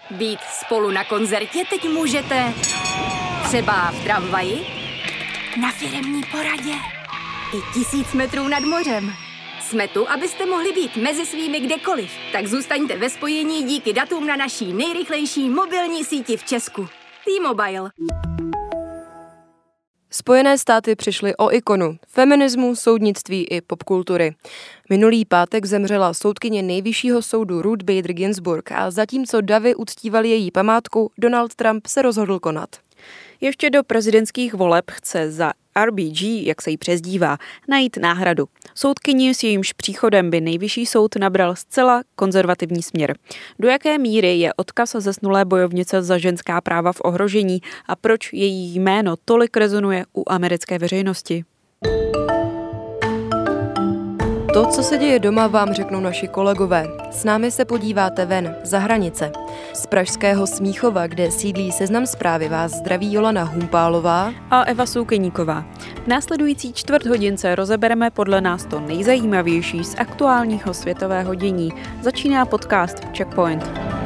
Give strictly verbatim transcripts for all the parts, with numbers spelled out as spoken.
Být spolu na koncertě teď můžete třeba v tramvaji, na firemní poradě i tisíc metrů nad mořem. Jsme tu, abyste mohli být mezi svými kdekoliv. Tak zůstaňte ve spojení díky datům na naší nejrychlejší mobilní síti v Česku. T-Mobile. Spojené státy přišly o ikonu feminismu, soudnictví i popkultury. Minulý pátek zemřela soudkyně nejvyššího soudu Ruth Bader Ginsburg a zatímco davy uctívali její památku, Donald Trump se rozhodl konat. Ještě do prezidentských voleb chce za R B G, jak se jí přezdívá, najít náhradu. Soudkyni, s jejímž příchodem by nejvyšší soud nabral zcela konzervativní směr. Do jaké míry je odkaz zesnulé bojovnice za ženská práva v ohrožení a proč její jméno tolik rezonuje u americké veřejnosti? To, co se děje doma, vám řeknou naši kolegové. S námi se podíváte ven, za hranice. Z pražského Smíchova, kde sídlí Seznam Zprávy, vás zdraví Jolana Humpálová a Eva Soukeníková. V následující čtvrt hodince rozebereme podle nás to nejzajímavější z aktuálního světového dění. Začíná podcast Checkpoint.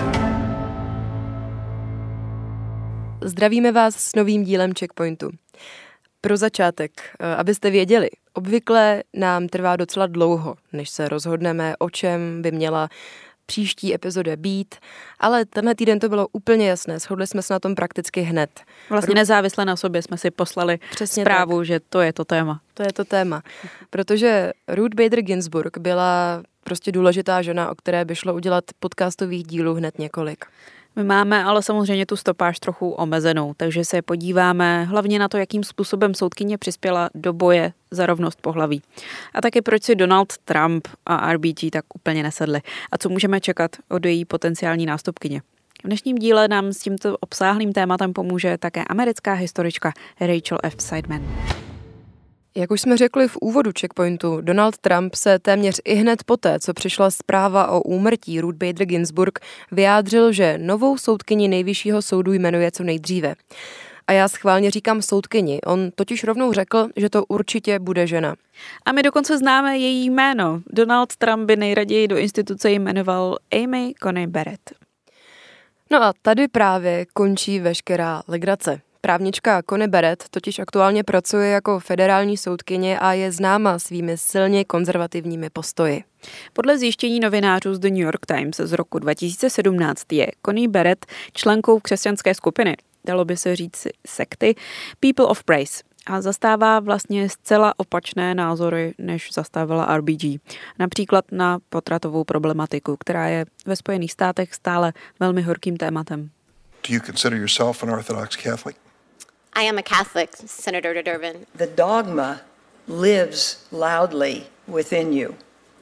Zdravíme vás s novým dílem Checkpointu. Pro začátek, abyste věděli, obvykle nám trvá docela dlouho, než se rozhodneme, o čem by měla příští epizoda být, ale tenhle týden to bylo úplně jasné, shodli jsme se na tom prakticky hned. Vlastně nezávisle na sobě jsme si poslali Přesně zprávu, tak. že to je to téma. To je to téma, protože Ruth Bader Ginsburg byla prostě důležitá žena, o které by šlo udělat podcastových dílů hned několik. My máme ale samozřejmě tu stopáž trochu omezenou, takže se podíváme hlavně na to, jakým způsobem soudkyně přispěla do boje za rovnost pohlaví. A taky proč si Donald Trump a R B G tak úplně nesedli a co můžeme čekat od její potenciální nástupkyně. V dnešním díle nám s tímto obsáhlým tématem pomůže také americká historička Rachel F. Seidman. Jak už jsme řekli v úvodu Checkpointu, Donald Trump se téměř i hned poté, co přišla zpráva o úmrtí Ruth Bader Ginsburg, vyjádřil, že novou soudkyni nejvyššího soudu jmenuje co nejdříve. A já schválně říkám soudkyni, on totiž rovnou řekl, že to určitě bude žena. A my dokonce známe její jméno. Donald Trump by nejraději do instituce jmenoval Amy Coney Barrett. No a tady právě končí veškerá legrace. Právnička Coney Barrett totiž aktuálně pracuje jako federální soudkyně a je známa svými silně konzervativními postoji. Podle zjištění novinářů z The New York Times z roku dva tisíce sedmnáct je Coney Barrett členkou křesťanské skupiny, dalo by se říct sekty, People of Praise, a zastává vlastně zcela opačné názory, než zastavila R B G. Například na potratovou problematiku, která je ve Spojených státech stále velmi horkým tématem. Do you consider yourself an Orthodox Catholic? I am a Catholic, Senator Durbin. The dogma lives loudly within you.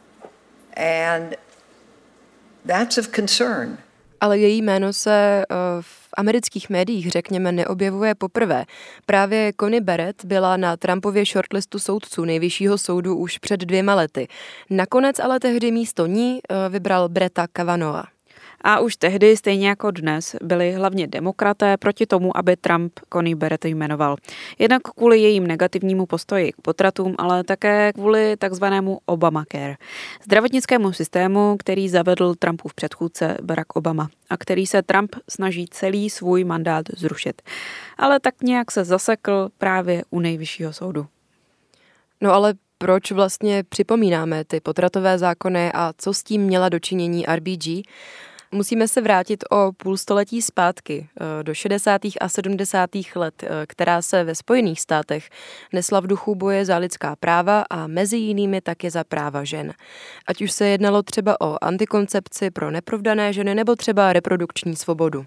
And that's of concern. Ale její jméno se uh, v amerických médiích, řekněme, neobjevuje poprvé. Právě Coney Barrett byla na Trumpově shortlistu soudců nejvyššího soudu už před dvěma lety. Nakonec ale tehdy místo ní uh, vybral Bretta Kavanagha. A už tehdy, stejně jako dnes, byli hlavně demokraté proti tomu, aby Trump Coney Barrett jmenoval. Jednak kvůli jejím negativnímu postoji k potratům, ale také kvůli takzvanému Obamacare, zdravotnickému systému, který zavedl Trumpův předchůdce Barack Obama a který se Trump snaží celý svůj mandát zrušit. Ale tak nějak se zasekl právě u nejvyššího soudu. No ale proč vlastně připomínáme ty potratové zákony a co s tím měla dočinění R B G? Musíme se vrátit o půl století zpátky, do šedesátých a sedmdesátých let, která se ve Spojených státech nesla v duchu boje za lidská práva a mezi jinými také za práva žen. Ať už se jednalo třeba o antikoncepci pro neprovdané ženy nebo třeba reprodukční svobodu.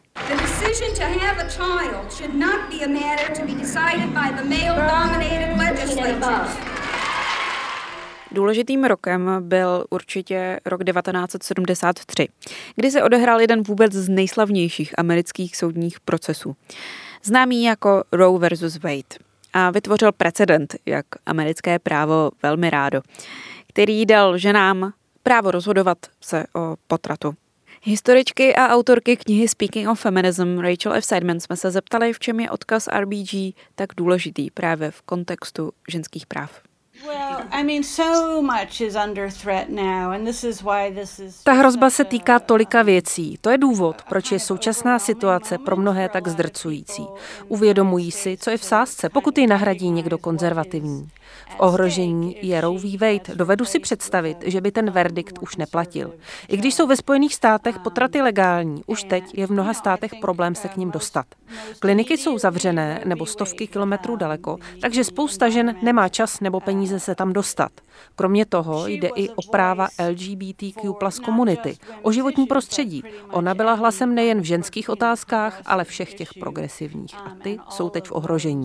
Důležitým rokem byl určitě rok devatenáct set sedmdesát tři, kdy se odehrál jeden vůbec z nejslavnějších amerických soudních procesů. Známý jako Roe versus Wade. A vytvořil precedent, jak americké právo velmi rádo, který dal ženám právo rozhodovat se o potratu. Historičky a autorky knihy Speaking of Feminism Rachel F. Seidman jsme se zeptali, v čem je odkaz R B G tak důležitý právě v kontextu ženských práv. Ta hrozba se týká tolika věcí. To je důvod, proč je současná situace pro mnohé tak zdrcující. Uvědomují si, co je v sázce, pokud ji nahradí někdo konzervativní. V ohrožení je Roe v. Wade. Dovedu si představit, že by ten verdikt už neplatil. I když jsou ve Spojených státech potraty legální, už teď je v mnoha státech problém se k nim dostat. Kliniky jsou zavřené nebo stovky kilometrů daleko, takže spousta žen nemá čas nebo peníze se tam dostat. Kromě toho jde i o práva L G B T Q plus komunity, o životní prostředí. Ona byla hlasem nejen v ženských otázkách, ale všech těch progresivních. A ty jsou teď v ohrožení.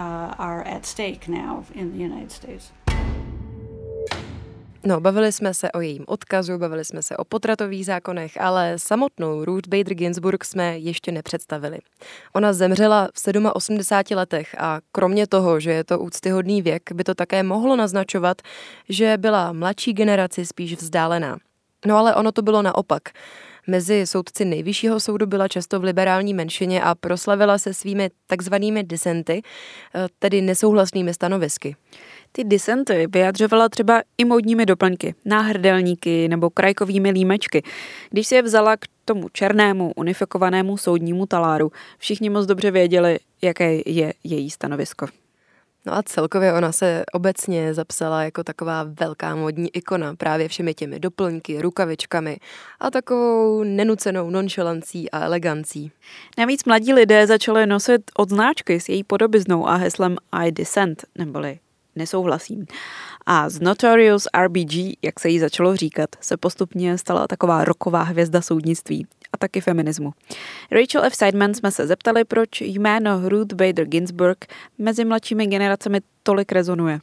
No, bavili jsme se o jejím odkazu, bavili jsme se o potratových zákonech, ale samotnou Ruth Bader Ginsburg jsme ještě nepředstavili. Ona zemřela v osmdesáti sedmi letech a kromě toho, že je to úctyhodný věk, by to také mohlo naznačovat, že byla mladší generaci spíš vzdálená. No ale ono to bylo naopak. Mezi soudci nejvyššího soudu byla často v liberální menšině a proslavila se svými takzvanými disenty, tedy nesouhlasnými stanovisky. Ty disenty vyjadřovala třeba i módními doplňky, náhrdelníky nebo krajkovými límečky. Když si je vzala k tomu černému unifikovanému soudnímu taláru, všichni moc dobře věděli, jaké je její stanovisko. No a celkově ona se obecně zapsala jako taková velká módní ikona právě všemi těmi doplňky, rukavičkami a takovou nenucenou nonchalancí a elegancí. Navíc mladí lidé začali nosit odznáčky s její podobiznou a heslem I dissent, neboli nesouhlasím. A z Notorious R B G, jak se jí začalo říkat, se postupně stala taková rocková hvězda soudnictví a taky feminismu. Rachel F. Seidman jsme se zeptali, proč jméno Ruth Bader Ginsburg mezi mladšími generacemi tolik rezonuje.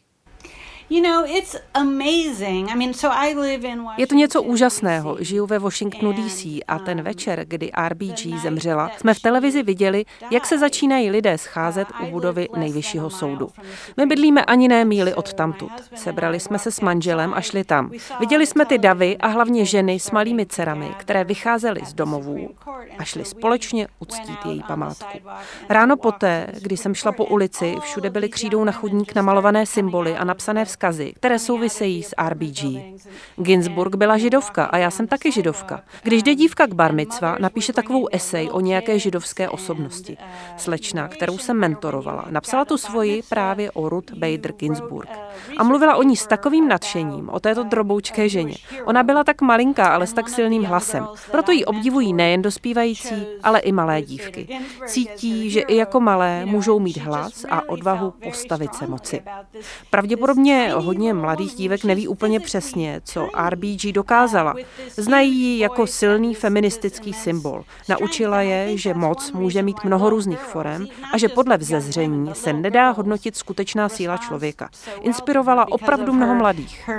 Je to něco úžasného. Žiju ve Washingtonu D C a ten večer, kdy R B G zemřela, jsme v televizi viděli, jak se začínají lidé scházet u budovy Nejvyššího soudu. My bydlíme ani ne míli od tamtud. Sebrali jsme se s manželem a šli tam. Viděli jsme ty davy a hlavně ženy s malými dcerami, které vycházely z domovů a šli společně uctít její památku. Ráno poté, kdy jsem šla po ulici, všude byly křídou na chodník namalované symboly a napsané vzkazy, které souvisejí s R B G. Ginsburg byla židovka a já jsem taky židovka. Když jde dívka k bar micva, napíše takovou esej o nějaké židovské osobnosti. Slečna, kterou jsem mentorovala, napsala tu svoji právě o Ruth Bader Ginsburg. A mluvila o ní s takovým nadšením, o této droboučké ženě. Ona byla tak malinká, ale s tak silným hlasem. Proto ji obdivují nejen dospívající, ale i malé dívky. Cítí, že i jako malé můžou mít hlas a odvahu postavit se moci. Pravděpodobně hodně mladých dívek neví úplně přesně, co R B G dokázala. Znají ji jako silný feministický symbol. Naučila je, že moc může mít mnoho různých forem a že podle vzezření se nedá hodnotit skutečná síla člověka. Inspirovala opravdu mnoho mladých.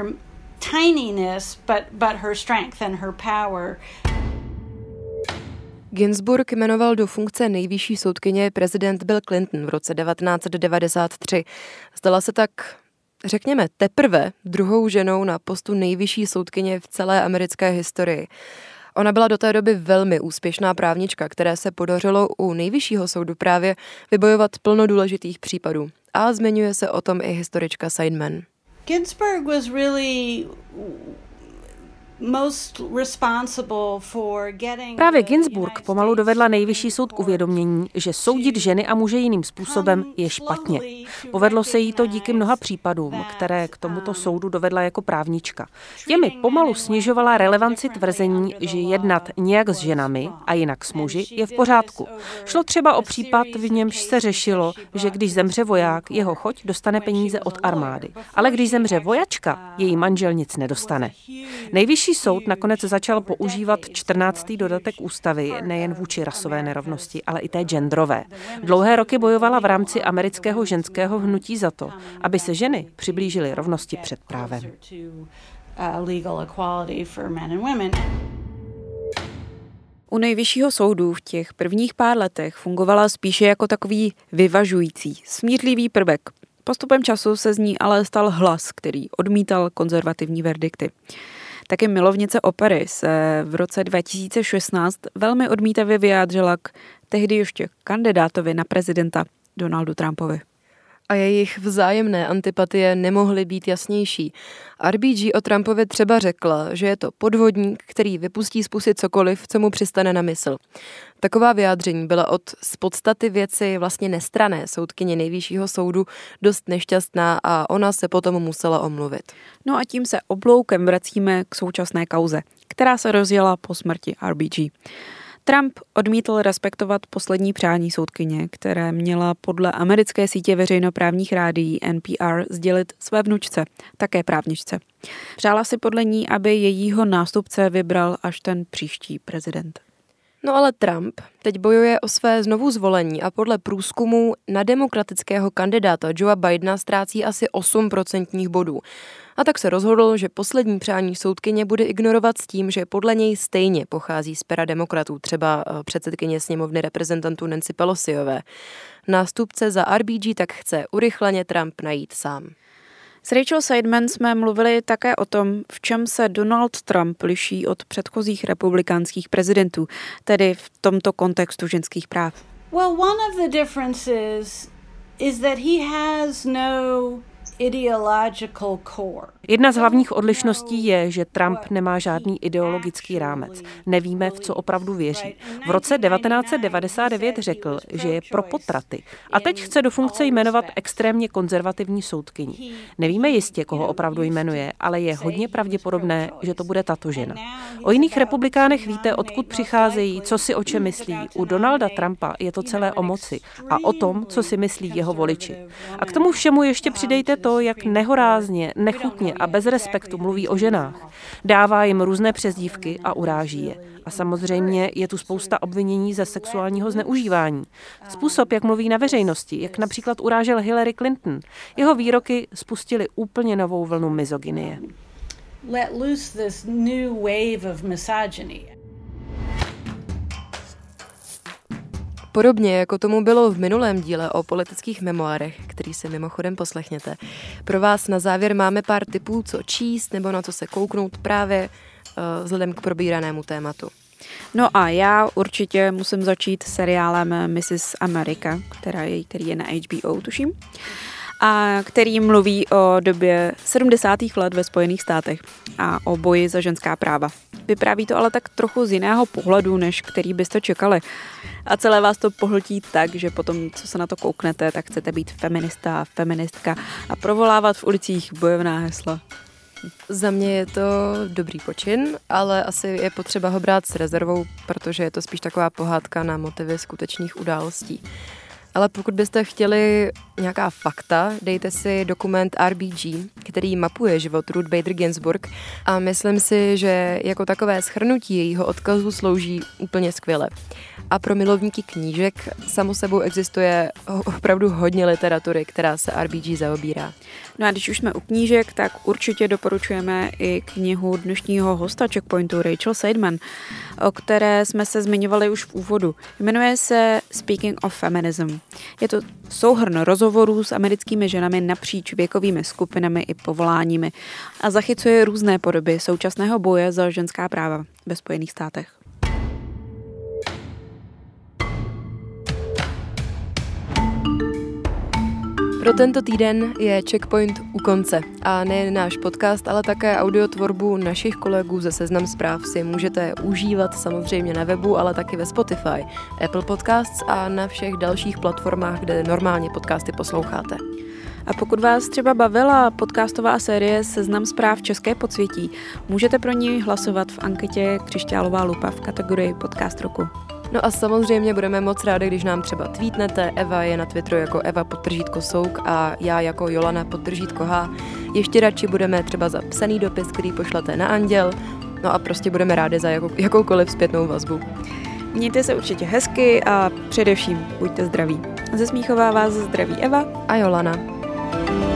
Ginsburg jmenoval do funkce nejvyšší soudkyně prezident Bill Clinton v roce devatenáct set devadesát tři. Stala se tak, řekněme, teprve druhou ženou na postu nejvyšší soudkyně v celé americké historii. Ona byla do té doby velmi úspěšná právnička, které se podařilo u nejvyššího soudu právě vybojovat plno důležitých případů. A zmiňuje se o tom i historička Seidman. Ginsburg was really Právě Ginsburg pomalu dovedla nejvyšší soud k uvědomění, že soudit ženy a muže jiným způsobem je špatně. Povedlo se jí to díky mnoha případům, které k tomuto soudu dovedla jako právnička. Těmi pomalu snižovala relevanci tvrzení, že jednat nějak s ženami a jinak s muži je v pořádku. Šlo třeba o případ, v němž se řešilo, že když zemře voják, jeho choť dostane peníze od armády. Ale když zemře vojačka, její manžel nic nedostane. Nejvyšší soud nakonec začal používat čtrnáctý dodatek ústavy nejen vůči rasové nerovnosti, ale i té genderové. Dlouhé roky bojovala v rámci amerického ženského hnutí za to, aby se ženy přiblížily rovnosti před právem. U nejvyššího soudu v těch prvních pár letech fungovala spíše jako takový vyvažující, smířlivý prvek. Postupem času se z ní ale stal hlas, který odmítal konzervativní verdikty. Taky milovnice opery se v roce dva tisíce šestnáct velmi odmítavě vyjádřila k tehdy ještě kandidátovi na prezidenta Donaldu Trumpovi. A jejich vzájemné antipatie nemohly být jasnější. R B G o Trumpovi třeba řekla, že je to podvodník, který vypustí z pusy cokoliv, co mu přistane na mysl. Taková vyjádření byla od z podstaty věci vlastně nestranné soudkyně Nejvyššího soudu dost nešťastná a ona se potom musela omluvit. No a tím se obloukem vracíme k současné kauze, která se rozjela po smrti R B G. Trump odmítl respektovat poslední přání soudkyně, které měla podle americké sítě veřejnoprávních rádií N P R sdělit své vnučce, také právničce. Přála si podle ní, aby jejího nástupce vybral až ten příští prezident. No ale Trump teď bojuje o své znovu zvolení a podle průzkumu na demokratického kandidáta Joea Bidena ztrácí asi osm procentních bodů. A tak se rozhodl, že poslední přání soudkyně bude ignorovat s tím, že podle něj stejně pochází z pera demokratů, třeba předsedkyně sněmovny reprezentantů Nancy Pelosiové. Nástupce za R B G tak chce urychleně Trump najít sám. S Rachel Seidman jsme mluvili také o tom, v čem se Donald Trump liší od předchozích republikánských prezidentů, tedy v tomto kontextu ženských práv. Well, one of the differences is that he has no ideological core. Jedna z hlavních odlišností je, že Trump nemá žádný ideologický rámec. Nevíme, v co opravdu věří. V roce devatenáct set devadesát devět řekl, že je pro potraty. A teď chce do funkce jmenovat extrémně konzervativní soudkyni. Nevíme jistě, koho opravdu jmenuje, ale je hodně pravděpodobné, že to bude tato žena. O jiných republikánech víte, odkud přicházejí, co si o čem myslí. U Donalda Trumpa je to celé o moci a o tom, co si myslí jeho voliči. A k tomu všemu ještě přidejte to, jak nehorázně, nechutně a bez respektu mluví o ženách. Dává jim různé přezdívky a uráží je. A samozřejmě je tu spousta obvinění ze sexuálního zneužívání. Způsob, jak mluví na veřejnosti, jak například urážel Hillary Clinton, jeho výroky spustily úplně novou vlnu misogynie. Let loose this new wave of misogyny. Podobně jako tomu bylo v minulém díle o politických memoárech, který si mimochodem poslechněte. Pro vás na závěr máme pár tipů, co číst nebo na co se kouknout právě uh, vzhledem k probíranému tématu. No a já určitě musím začít seriálem missus America, která je, který je na H B O, tuším, a který mluví o době sedmdesátých let ve Spojených státech a o boji za ženská práva. Vypráví to ale tak trochu z jiného pohledu, než který byste čekali. A celé vás to pohltí tak, že potom, co se na to kouknete, tak chcete být feminista, feministka a provolávat v ulicích bojovná hesla. Za mě je to dobrý počin, ale asi je potřeba ho brát s rezervou, protože je to spíš taková pohádka na motivy skutečných událostí. Ale pokud byste chtěli nějaká fakta, dejte si dokument R B G, který mapuje život Ruth Bader Ginsburg a myslím si, že jako takové shrnutí jejího odkazu slouží úplně skvěle. A pro milovníky knížek samo sebou existuje opravdu hodně literatury, která se R B G zaobírá. No a když už jsme u knížek, tak určitě doporučujeme i knihu dnešního hosta Checkpointu Rachel Seidman, o které jsme se zmiňovali už v úvodu. Jmenuje se Speaking of Feminism. Je to souhrn rozhovorů s americkými ženami napříč věkovými skupinami i povoláními a zachycuje různé podoby současného boje za ženská práva ve Spojených státech. Pro tento týden je Checkpoint u konce a nejen náš podcast, ale také audiotvorbu našich kolegů ze Seznam Zpráv si můžete užívat samozřejmě na webu, ale taky ve Spotify, Apple Podcasts a na všech dalších platformách, kde normálně podcasty posloucháte. A pokud vás třeba bavila podcastová série Seznam zpráv České podsvětí, můžete pro ní hlasovat v anketě Křišťálová lupa v kategorii Podcast roku. No a samozřejmě budeme moc rádi, když nám třeba tweetnete. Eva je na Twitteru jako Eva podtržítko Souk a já jako Jolana podtržítko H. Ještě radši budeme třeba za psaný dopis, který pošlete na Anděl. No a prostě budeme rádi za jakou, jakoukoliv zpětnou vazbu. Mějte se určitě hezky a především buďte zdraví. Ze Smíchova vás zdraví Eva a Jolana.